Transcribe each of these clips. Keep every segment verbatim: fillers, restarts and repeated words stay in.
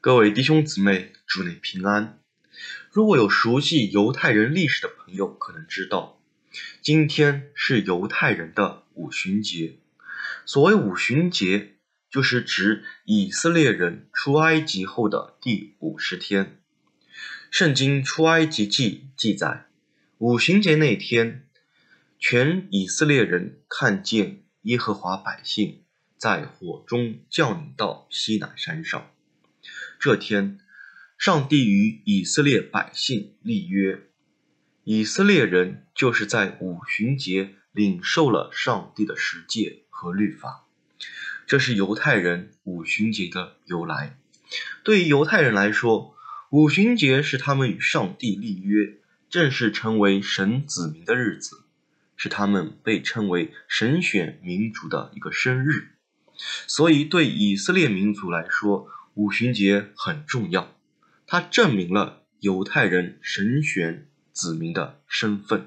各位弟兄姊妹，祝你平安。如果有熟悉犹太人历史的朋友可能知道，今天是犹太人的五旬节。所谓五旬节，就是指以色列人出埃及后的第五十天。圣经出埃及记记载，五旬节那天，全以色列人看见耶和华百姓在火中降临到西乃山上。这天，上帝与以色列百姓立约，以色列人就是在五旬节领受了上帝的十诫和律法。这是犹太人五旬节的由来。对于犹太人来说，五旬节是他们与上帝立约，正式成为神子民的日子，是他们被称为神选民族的一个生日。所以对以色列民族来说，五旬节很重要，它证明了犹太人神选子民的身份。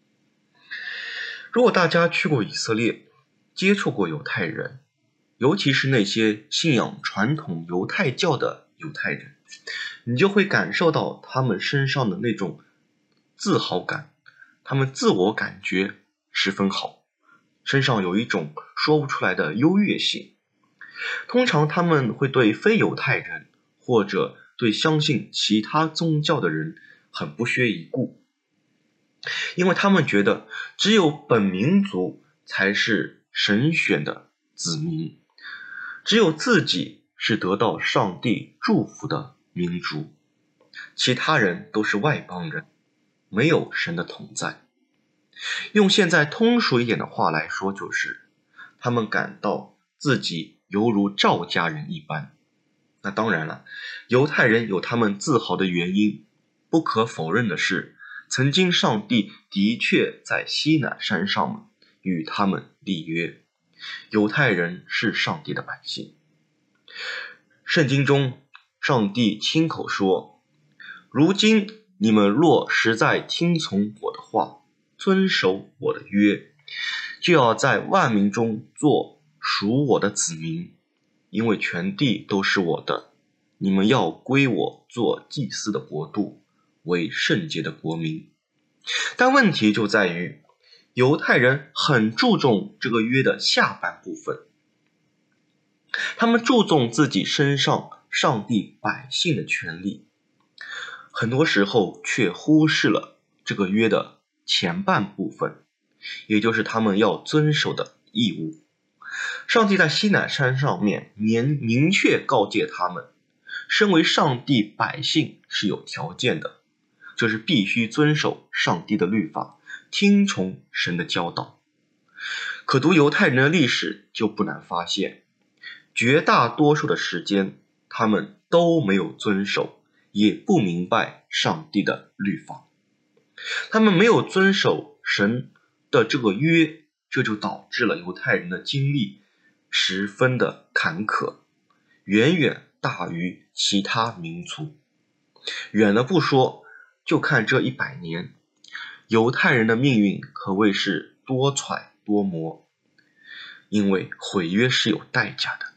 如果大家去过以色列，接触过犹太人，尤其是那些信仰传统犹太教的犹太人，你就会感受到他们身上的那种自豪感，他们自我感觉十分好，身上有一种说不出来的优越性。通常他们会对非犹太人或者对相信其他宗教的人很不屑一顾，因为他们觉得只有本民族才是神选的子民，只有自己是得到上帝祝福的民族，其他人都是外邦人，没有神的同在。用现在通俗一点的话来说，就是他们感到自己犹如赵家人一般。那当然了，犹太人有他们自豪的原因，不可否认的是，曾经上帝的确在西乃山上与他们立约，犹太人是上帝的百姓。圣经中，上帝亲口说，如今你们若实在听从我的话，遵守我的约，就要在万民中做属我的子民，因为全地都是我的，你们要归我做祭司的国度，为圣洁的国民。但问题就在于，犹太人很注重这个约的下半部分，他们注重自己身上上帝百姓的权利，很多时候却忽视了这个约的前半部分，也就是他们要遵守的义务。上帝在西乃山上面明明确告诫他们，身为上帝百姓是有条件的，就是必须遵守上帝的律法，听从神的教导。可读犹太人的历史就不难发现，绝大多数的时间他们都没有遵守，也不明白上帝的律法。他们没有遵守神的这个约，这就导致了犹太人的经历十分的坎坷，远远大于其他民族。远了不说，就看这一百年，犹太人的命运可谓是多舛多磨，因为毁约是有代价的。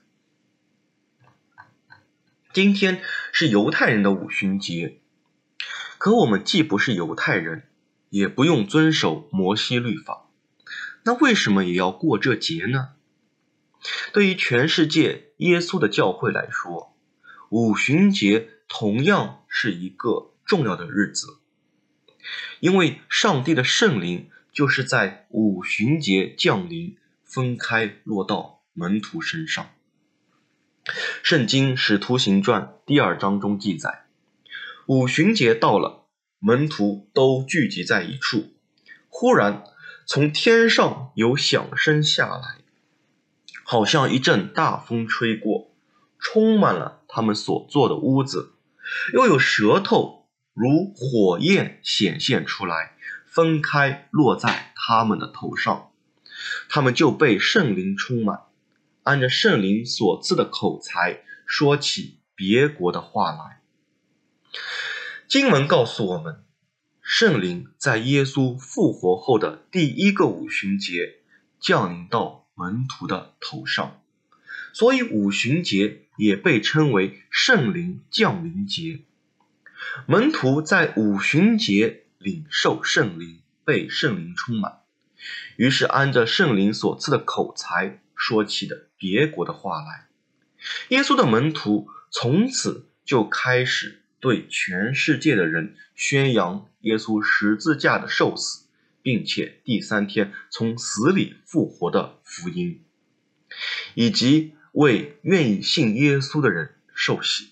今天是犹太人的五旬节，可我们既不是犹太人，也不用遵守摩西律法，那为什么也要过这节呢？对于全世界耶稣的教会来说，五旬节同样是一个重要的日子，因为上帝的圣灵就是在五旬节降临，分开落到门徒身上。圣经使徒行传第二章中记载，五旬节到了，门徒都聚集在一处，忽然从天上有响声下来，好像一阵大风吹过，充满了他们所坐的屋子，又有舌头如火焰显现出来，分开落在他们的头上，他们就被圣灵充满，按着圣灵所赐的口才说起别国的话来。经文告诉我们，圣灵在耶稣复活后的第一个五旬节降临到门徒的头上，所以五旬节也被称为圣灵降临节。门徒在五旬节领受圣灵，被圣灵充满，于是按着圣灵所赐的口才说起的别国的话来。耶稣的门徒从此就开始对全世界的人宣扬耶稣十字架的受死，并且第三天从死里复活的福音，以及为愿意信耶稣的人受洗，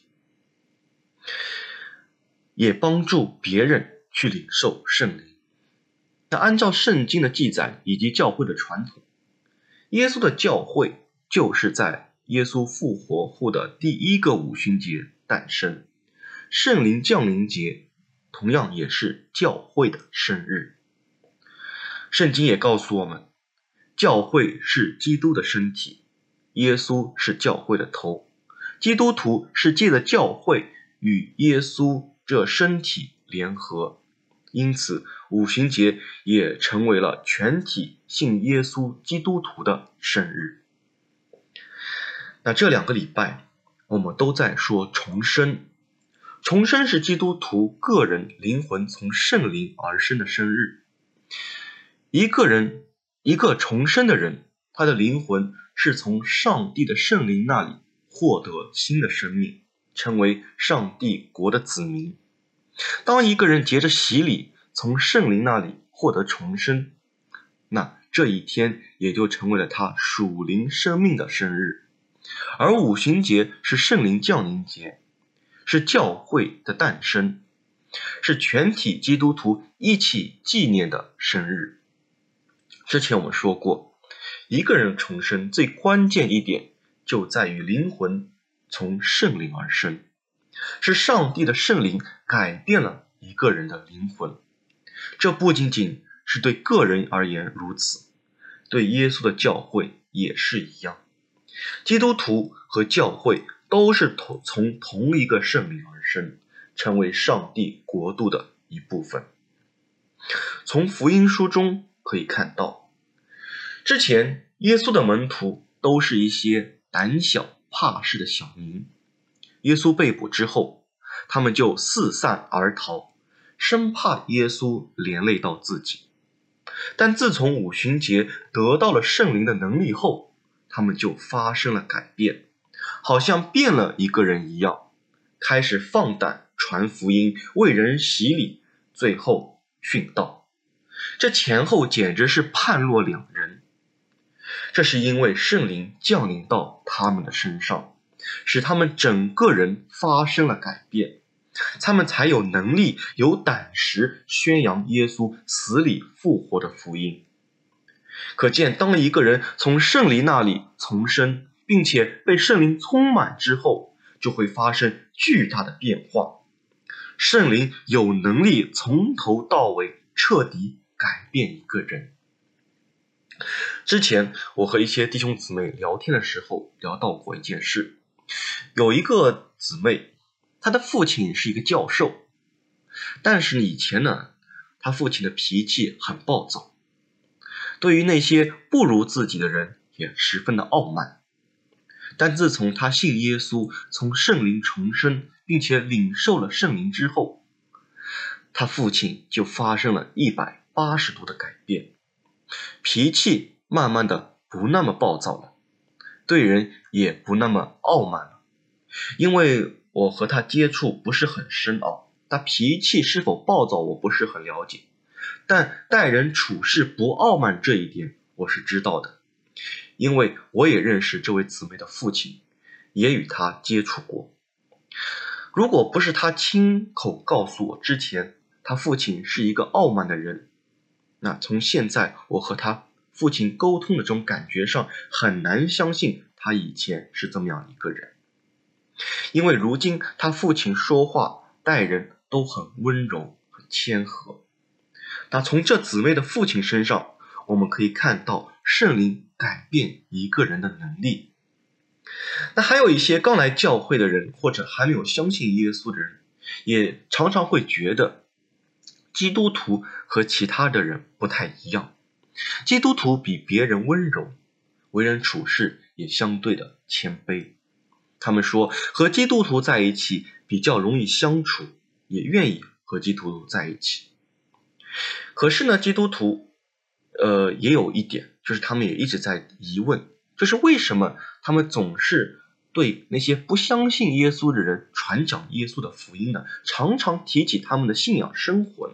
也帮助别人去领受圣灵。按照圣经的记载以及教会的传统，耶稣的教会就是在耶稣复活后的第一个五旬节诞生。圣灵降临节同样也是教会的生日。圣经也告诉我们，教会是基督的身体，耶稣是教会的头，基督徒是借着教会与耶稣这身体联合，因此五旬节也成为了全体信耶稣基督徒的生日。那这两个礼拜我们都在说重生，重生是基督徒个人灵魂从圣灵而生的生日。一个人一个重生的人，他的灵魂是从上帝的圣灵那里获得新的生命，成为上帝国的子民。当一个人藉着洗礼从圣灵那里获得重生，那这一天也就成为了他属灵生命的生日。而五旬节是圣灵降临节，是教会的诞生，是全体基督徒一起纪念的生日。之前我们说过，一个人重生最关键一点就在于灵魂从圣灵而生，是上帝的圣灵改变了一个人的灵魂。这不仅仅是对个人而言如此，对耶稣的教会也是一样。基督徒和教会都是从同一个圣灵而生，成为上帝国度的一部分。从福音书中可以看到，之前耶稣的门徒都是一些胆小怕事的小民，耶稣被捕之后，他们就四散而逃，生怕耶稣连累到自己。但自从五旬节得到了圣灵的能力后，他们就发生了改变，好像变了一个人一样，开始放胆传福音，为人洗礼，最后殉道。这前后简直是判若两人。这是因为圣灵降临到他们的身上，使他们整个人发生了改变，他们才有能力有胆识宣扬耶稣死里复活的福音。可见当一个人从圣灵那里重生，并且被圣灵充满之后，就会发生巨大的变化。圣灵有能力从头到尾彻底改变一个人。之前我和一些弟兄姊妹聊天的时候聊到过一件事，有一个姊妹，她的父亲是一个教授，但是以前呢，她父亲的脾气很暴躁，对于那些不如自己的人也十分的傲慢。但自从他信耶稣，从圣灵重生，并且领受了圣灵之后，他父亲就发生了一百八十度的改变，脾气慢慢的不那么暴躁了，对人也不那么傲慢了。因为我和他接触不是很深奥，他脾气是否暴躁我不是很了解，但待人处事不傲慢这一点我是知道的，因为我也认识这位姊妹的父亲，也与他接触过。如果不是他亲口告诉我之前他父亲是一个傲慢的人，那从现在我和他父亲沟通的这种感觉上，很难相信他以前是这么样一个人。因为如今他父亲说话待人都很温柔很谦和。那从这姊妹的父亲身上，我们可以看到圣灵改变一个人的能力。那还有一些刚来教会的人，或者还没有相信耶稣的人，也常常会觉得基督徒和其他的人不太一样，基督徒比别人温柔，为人处事也相对的谦卑。 他们说和基督徒在一起比较容易相处，也愿意和基督徒在一起。可是呢，基督徒呃也有一点，就是他们也一直在疑问，就是为什么他们总是对那些不相信耶稣的人传讲耶稣的福音呢？常常提起他们的信仰生活呢？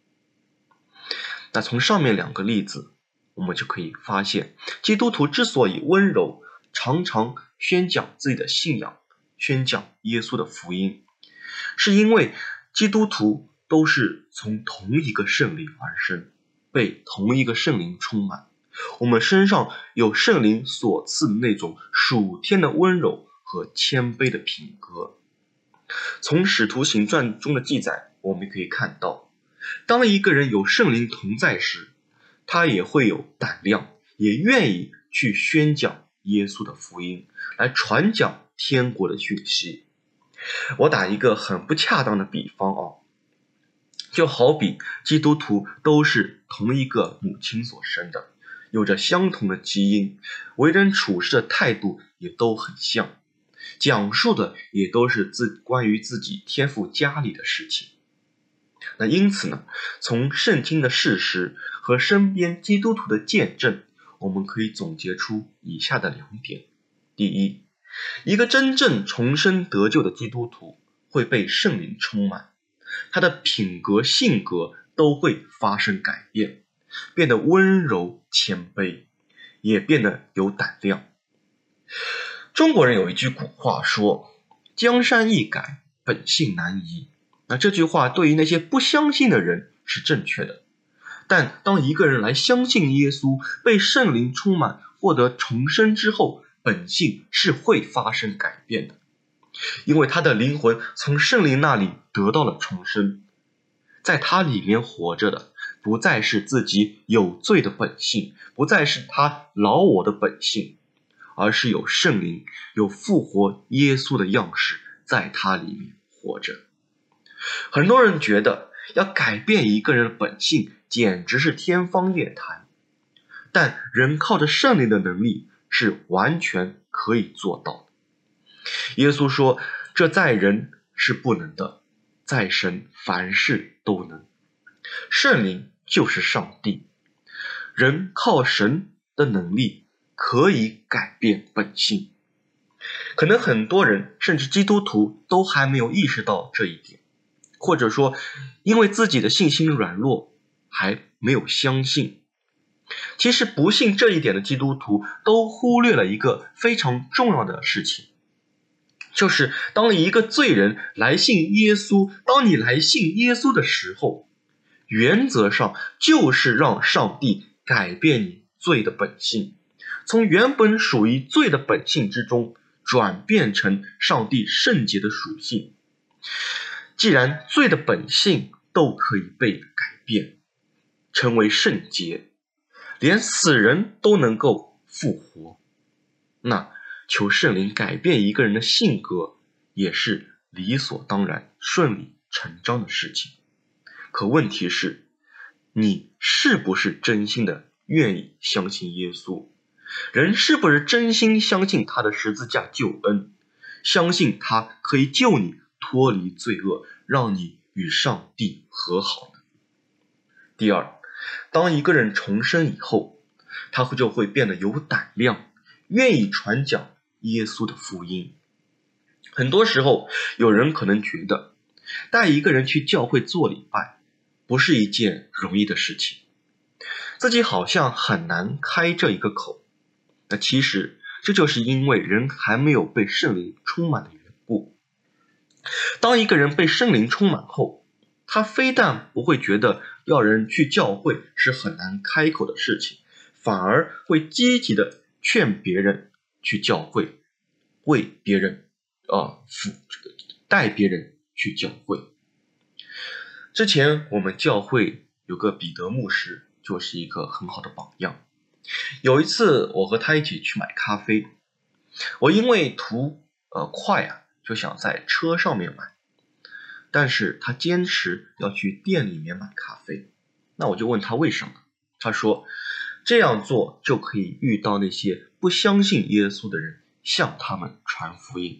那从上面两个例子我们就可以发现，基督徒之所以温柔，常常宣讲自己的信仰，宣讲耶稣的福音，是因为基督徒都是从同一个圣灵而生，被同一个圣灵充满，我们身上有圣灵所赐的那种属天的温柔和谦卑的品格。从使徒行传中的记载我们可以看到，当一个人有圣灵同在时，他也会有胆量，也愿意去宣讲耶稣的福音，来传讲天国的讯息。我打一个很不恰当的比方啊，就好比基督徒都是同一个母亲所生的，有着相同的基因，为人处事的态度也都很像，讲述的也都是自关于自己天父家里的事情。那因此呢，从圣经的事实和身边基督徒的见证，我们可以总结出以下的两点。第一，一个真正重生得救的基督徒会被圣灵充满，他的品格性格都会发生改变，变得温柔谦卑，也变得有胆量。中国人有一句古话说，江山易改，本性难移。那这句话对于那些不相信的人是正确的，但当一个人来相信耶稣，被圣灵充满，获得重生之后，本性是会发生改变的，因为他的灵魂从圣灵那里得到了重生，在他里面活着的不再是自己有罪的本性，不再是他老我的本性，而是有圣灵，有复活耶稣的样式在他里面活着。很多人觉得要改变一个人的本性简直是天方夜谭，但人靠着圣灵的能力是完全可以做到的。耶稣说，这在人是不能的，在神凡事都能。圣灵就是上帝，人靠神的能力可以改变本性。可能很多人甚至基督徒都还没有意识到这一点，或者说因为自己的信心软弱还没有相信。其实不信这一点的基督徒都忽略了一个非常重要的事情，就是当一个罪人来信耶稣，当你来信耶稣的时候，原则上就是让上帝改变你罪的本性，从原本属于罪的本性之中转变成上帝圣洁的属性。既然罪的本性都可以被改变，成为圣洁，连死人都能够复活，那求圣灵改变一个人的性格也是理所当然、顺理成章的事情。可问题是，你是不是真心的愿意相信耶稣？人是不是真心相信他的十字架救恩，相信他可以救你脱离罪恶，让你与上帝和好呢？第二，当一个人重生以后，他就会变得有胆量，愿意传讲耶稣的福音。很多时候有人可能觉得带一个人去教会做礼拜不是一件容易的事情，自己好像很难开这一个口。那其实这就是因为人还没有被圣灵充满的缘故。当一个人被圣灵充满后，他非但不会觉得要人去教会是很难开口的事情，反而会积极的劝别人去教会，为别人啊，带别人去教会。之前我们教会有个彼得牧师，就是一个很好的榜样。有一次我和他一起去买咖啡，我因为图呃快啊，就想在车上面买，但是他坚持要去店里面买咖啡。那我就问他为什么，他说这样做就可以遇到那些不相信耶稣的人，向他们传福音。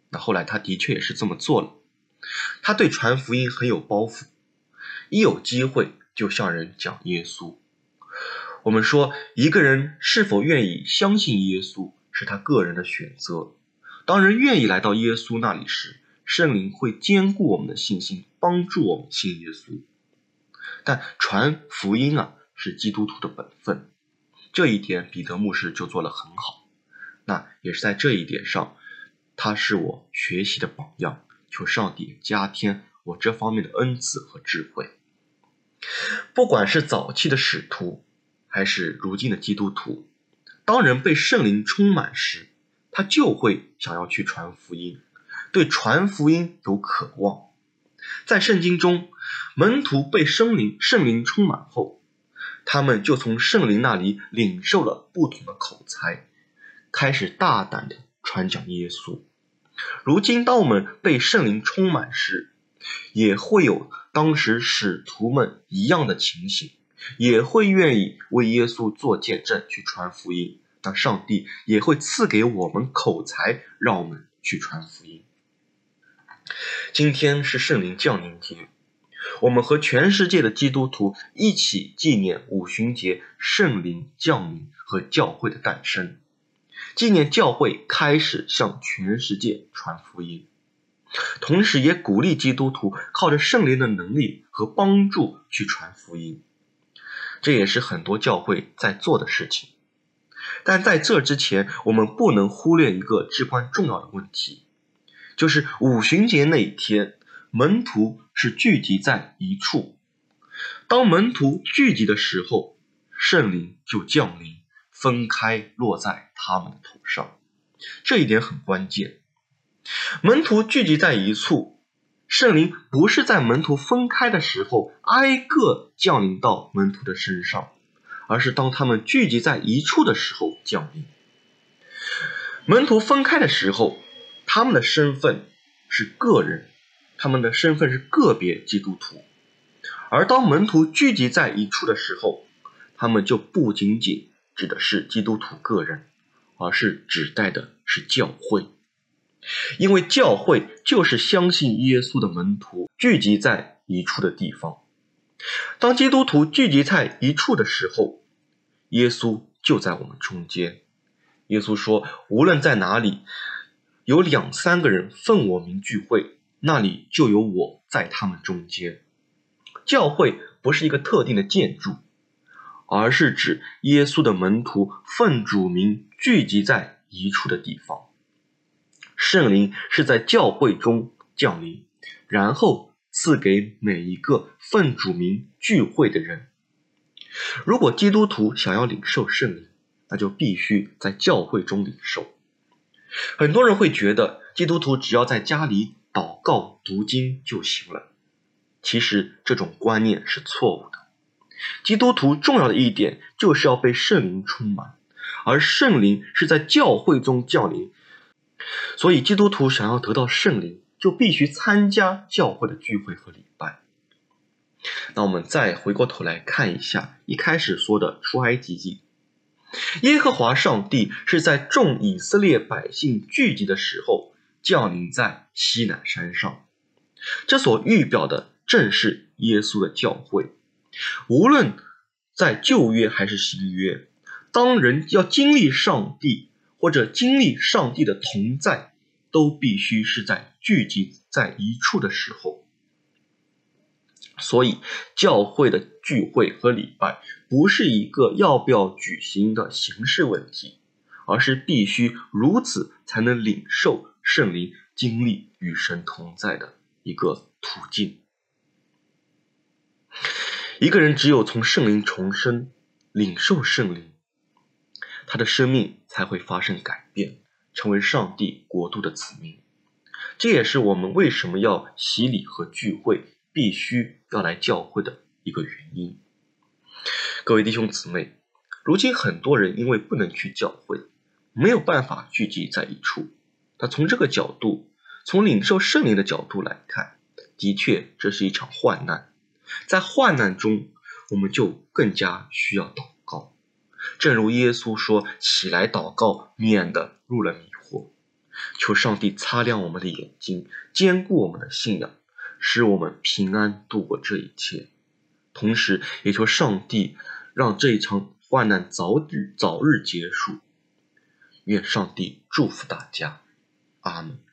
那后来他的确也是这么做了。他对传福音很有包袱，一有机会就向人讲耶稣。我们说，一个人是否愿意相信耶稣是他个人的选择。当人愿意来到耶稣那里时，圣灵会坚固我们的信心，帮助我们信耶稣。但传福音啊，是基督徒的本分，这一点彼得牧师就做得很好。那也是在这一点上，他是我学习的榜样，求上帝加添我这方面的恩赐和智慧。不管是早期的使徒还是如今的基督徒，当人被圣灵充满时，他就会想要去传福音，对传福音有渴望。在圣经中，门徒被圣灵圣灵充满后，他们就从圣灵那里领受了不同的口才，开始大胆地传讲耶稣。如今当我们被圣灵充满时，也会有当时使徒们一样的情形，也会愿意为耶稣做见证，去传福音。那上帝也会赐给我们口才，让我们去传福音。今天是圣灵降临节，我们和全世界的基督徒一起纪念五旬节圣灵降临和教会的诞生，纪念教会开始向全世界传福音，同时也鼓励基督徒靠着圣灵的能力和帮助去传福音。这也是很多教会在做的事情。但在这之前，我们不能忽略一个至关重要的问题，就是五旬节那一天，门徒是聚集在一处。当门徒聚集的时候，圣灵就降临，分开落在他们的头上。这一点很关键。门徒聚集在一处，圣灵不是在门徒分开的时候挨个降临到门徒的身上，而是当他们聚集在一处的时候降临。门徒分开的时候，他们的身份是个人，他们的身份是个别基督徒。而当门徒聚集在一处的时候，他们就不仅仅指的是基督徒个人，而是指代的是教会。因为教会就是相信耶稣的门徒聚集在一处的地方。当基督徒聚集在一处的时候，耶稣就在我们中间。耶稣说，无论在哪里有两三个人奉我名聚会，那里就有我在他们中间。教会不是一个特定的建筑，而是指耶稣的门徒奉主名聚集在一处的地方。圣灵是在教会中降临，然后赐给每一个奉主名聚会的人。如果基督徒想要领受圣灵，那就必须在教会中领受。很多人会觉得基督徒只要在家里祷告读经就行了，其实这种观念是错误的。基督徒重要的一点就是要被圣灵充满，而圣灵是在教会中降临。所以基督徒想要得到圣灵，就必须参加教会的聚会和礼拜。那我们再回过头来看一下一开始说的出埃及记。耶和华上帝是在众以色列百姓聚集的时候降临在西乃山上，这所预表的正是耶稣的教会。无论在旧约还是新约，当人要经历上帝或者经历上帝的同在，都必须是在聚集在一处的时候。所以教会的聚会和礼拜不是一个要不要举行的形式问题，而是必须如此才能领受圣灵，经历与神同在的一个途径。一个人只有从圣灵重生，领受圣灵，他的生命才会发生改变，成为上帝国度的子民。这也是我们为什么要洗礼和聚会，必须要来教会的一个原因。各位弟兄姊妹，如今很多人因为不能去教会，没有办法聚集在一处。那从这个角度，从领受圣灵的角度来看，的确这是一场患难。在患难中，我们就更加需要祷告。正如耶稣说，起来祷告，免得入了迷惑。 求上帝擦亮我们的眼睛，坚固我们的信仰，使我们平安度过这一切。同时也求上帝让这一场患难早日早日结束。愿上帝祝福大家，阿们。